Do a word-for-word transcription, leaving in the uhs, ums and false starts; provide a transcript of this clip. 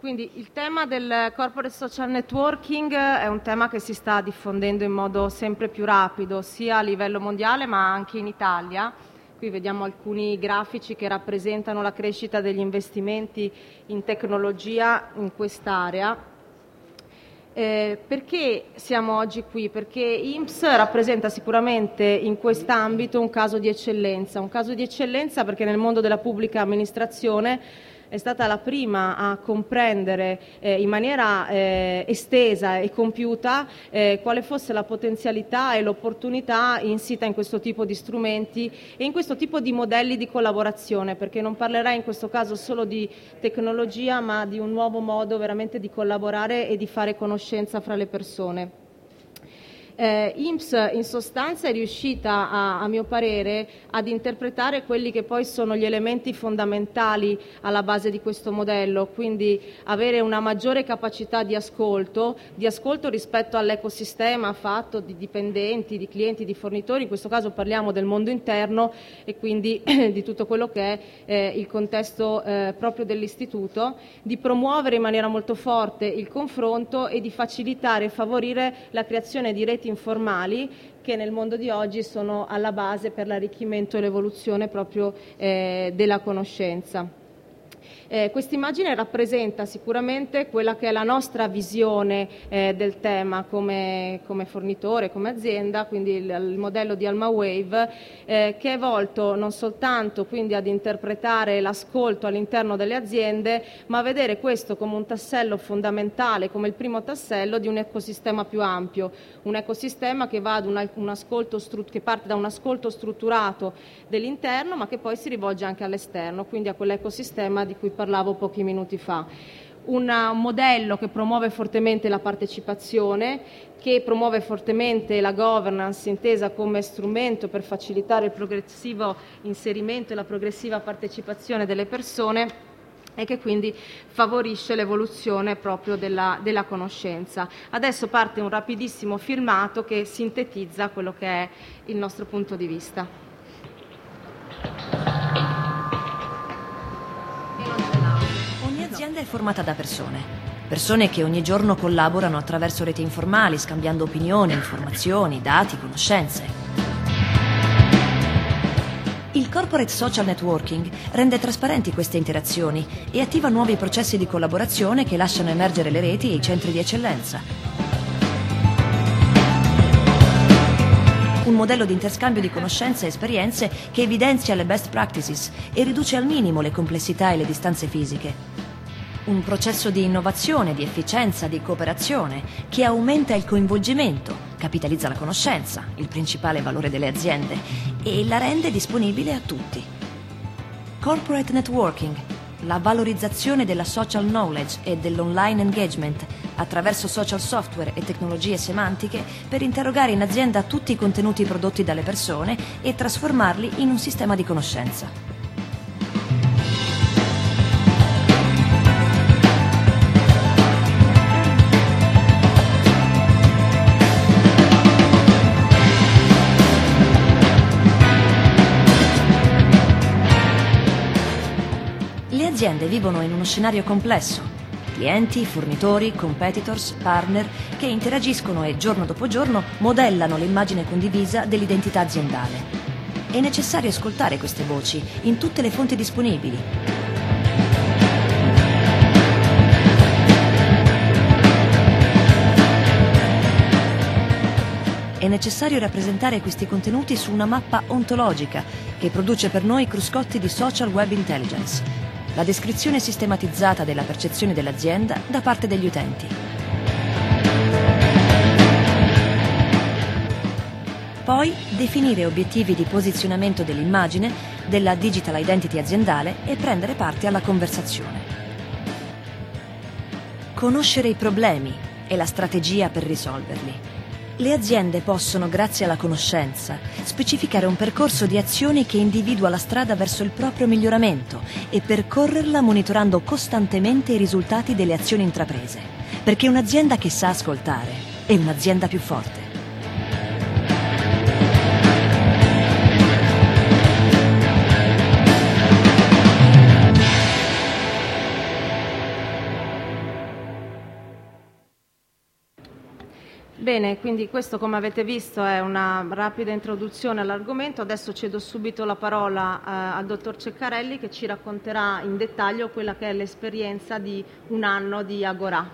Quindi il tema del corporate social networking è un tema che si sta diffondendo in modo sempre più rapido, sia a livello mondiale ma anche in Italia. Qui vediamo alcuni grafici che rappresentano la crescita degli investimenti in tecnologia in quest'area. Eh, perché siamo oggi qui? Perché I N P S rappresenta sicuramente in quest'ambito un caso di eccellenza, un caso di eccellenza perché nel mondo della pubblica amministrazione è stata la prima a comprendere eh, in maniera eh, estesa e compiuta eh, quale fosse la potenzialità e l'opportunità insita in questo tipo di strumenti e in questo tipo di modelli di collaborazione, perché non parlerai in questo caso solo di tecnologia, ma di un nuovo modo veramente di collaborare e di fare conoscenza fra le persone. Eh, I N P S in sostanza è riuscita a, a mio parere ad interpretare quelli che poi sono gli elementi fondamentali alla base di questo modello, quindi avere una maggiore capacità di ascolto, di ascolto rispetto all'ecosistema fatto di dipendenti, di clienti, di fornitori, in questo caso parliamo del mondo interno e quindi di tutto quello che è eh, il contesto eh, proprio dell'istituto, di promuovere in maniera molto forte il confronto e di facilitare e favorire la creazione di reti informali che nel mondo di oggi sono alla base per l'arricchimento e l'evoluzione proprio eh, della conoscenza. Eh, Questa immagine rappresenta sicuramente quella che è la nostra visione eh, del tema come, come fornitore, come azienda, quindi il, il modello di AlmaWave eh, che è volto non soltanto quindi ad interpretare l'ascolto all'interno delle aziende, ma a vedere questo come un tassello fondamentale, come il primo tassello di un ecosistema più ampio, un ecosistema che, va ad una, un ascolto stru- che parte da un ascolto strutturato dell'interno, ma che poi si rivolge anche all'esterno, quindi a quell'ecosistema di cui parlavo pochi minuti fa. Un modello che promuove fortemente la partecipazione, che promuove fortemente la governance intesa come strumento per facilitare il progressivo inserimento e la progressiva partecipazione delle persone e che quindi favorisce l'evoluzione proprio della, della conoscenza. Adesso parte un rapidissimo filmato che sintetizza quello che è il nostro punto di vista. L'azienda è formata da persone, persone che ogni giorno collaborano attraverso reti informali, scambiando opinioni, informazioni, dati, conoscenze. Il corporate social networking rende trasparenti queste interazioni e attiva nuovi processi di collaborazione che lasciano emergere le reti e i centri di eccellenza. Un modello di interscambio di conoscenze e esperienze che evidenzia le best practices e riduce al minimo le complessità e le distanze fisiche. Un processo di innovazione, di efficienza, di cooperazione che aumenta il coinvolgimento, capitalizza la conoscenza, il principale valore delle aziende, e la rende disponibile a tutti. Corporate networking, la valorizzazione della social knowledge e dell'online engagement attraverso social software e tecnologie semantiche per interrogare in azienda tutti i contenuti prodotti dalle persone e trasformarli in un sistema di conoscenza. Le aziende vivono in uno scenario complesso. Clienti, fornitori, competitors, partner che interagiscono e giorno dopo giorno modellano l'immagine condivisa dell'identità aziendale. È necessario ascoltare queste voci in tutte le fonti disponibili. È necessario rappresentare questi contenuti su una mappa ontologica che produce per noi cruscotti di social web intelligence. La descrizione sistematizzata della percezione dell'azienda da parte degli utenti. Poi definire obiettivi di posizionamento dell'immagine, della digital identity aziendale e prendere parte alla conversazione. Conoscere i problemi e la strategia per risolverli. Le aziende possono, grazie alla conoscenza, specificare un percorso di azioni che individua la strada verso il proprio miglioramento e percorrerla monitorando costantemente i risultati delle azioni intraprese. Perché un'azienda che sa ascoltare è un'azienda più forte. Bene, quindi questo, come avete visto, è una rapida introduzione all'argomento. Adesso cedo subito la parola eh, al dottor Ceccarelli, che ci racconterà in dettaglio quella che è l'esperienza di un anno di Agorà.